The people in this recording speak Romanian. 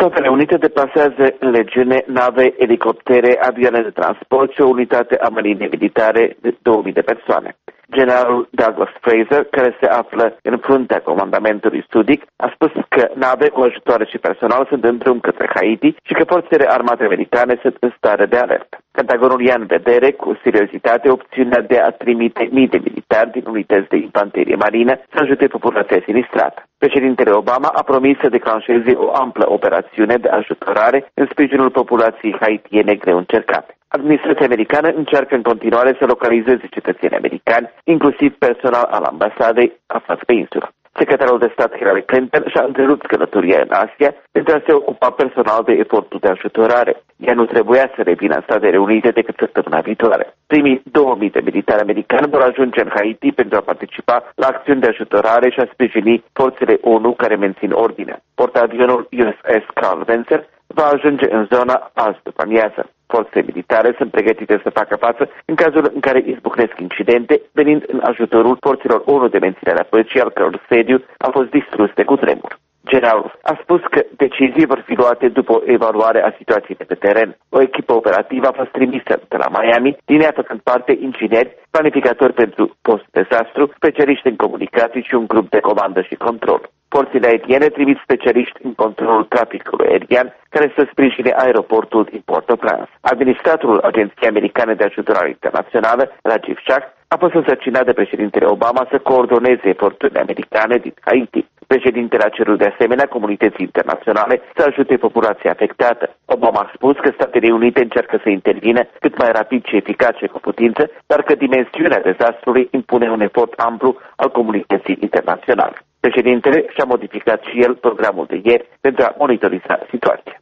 Statele Unite deplasează în legiune nave, elicoptere, avioane de transport și o unitate a marinei militare de 2000 de persoane. Generalul Douglas Fraser, care se află în fruntea comandamentului sudic, a spus că nave cu ajutoare și personal sunt în drum către Haiti și că forțele armate americane sunt în stare de alertă. Pentagonul ia în vedere cu seriozitate opțiunea de a trimite mii de militari din unități de infanterie marină să ajute populația sinistrată. Președintele Obama a promis să declanșeze o amplă operațiune de ajutorare în sprijinul populației haitiene greu încercate. Administrația americană încearcă în continuare să localizeze cetățenii americani, inclusiv personal al ambasadei aflat pe insulă. Secretarul de stat Hillary Clinton și-a întrerupt călătoria în Asia pentru a se ocupa personal de efortul de ajutorare. Ea nu trebuia să revină în Statele Unite decât săptămâna viitoare. Primii 2000 de militari americani vor ajunge în Haiti pentru a participa la acțiuni de ajutorare și a sprijini forțele ONU care mențin ordinea. Portavionul USS Carl Vinson va ajunge în zona azi după amiază. Forțele militare sunt pregătite să facă față în cazul în care izbucnesc incidente, venind în ajutorul forțelor ONU de menținere a păcii, al căror sediu a fost distrus de cutremur. Generalul a spus că decizii vor fi luate după o evaluare a situației de pe teren. O echipă operativă a fost trimisă de la Miami, din ea făcând parte ingineri, planificatori pentru post-dezastru, specialiști în comunicații și un grup de comandă și control. Forțele aeriene trimit specialiști în controlul traficului aerian care să sprijine aeroportul din Port-au-Prince. Administratorul Agenției Americane de Ajutorare Internațională, Rajiv Shah, a fost însărcinat de președintele Obama să coordoneze eforturile americane din Haiti. Președintele a cerut de asemenea comunității internaționale să ajute populația afectată. Obama a spus că Statele Unite încearcă să intervină cât mai rapid și eficace cu putință, dar că dimensiunea dezastrului impune un efort amplu al comunității internaționale. Președintele și-a modificat și el programul de ieri pentru a monitoriza situația.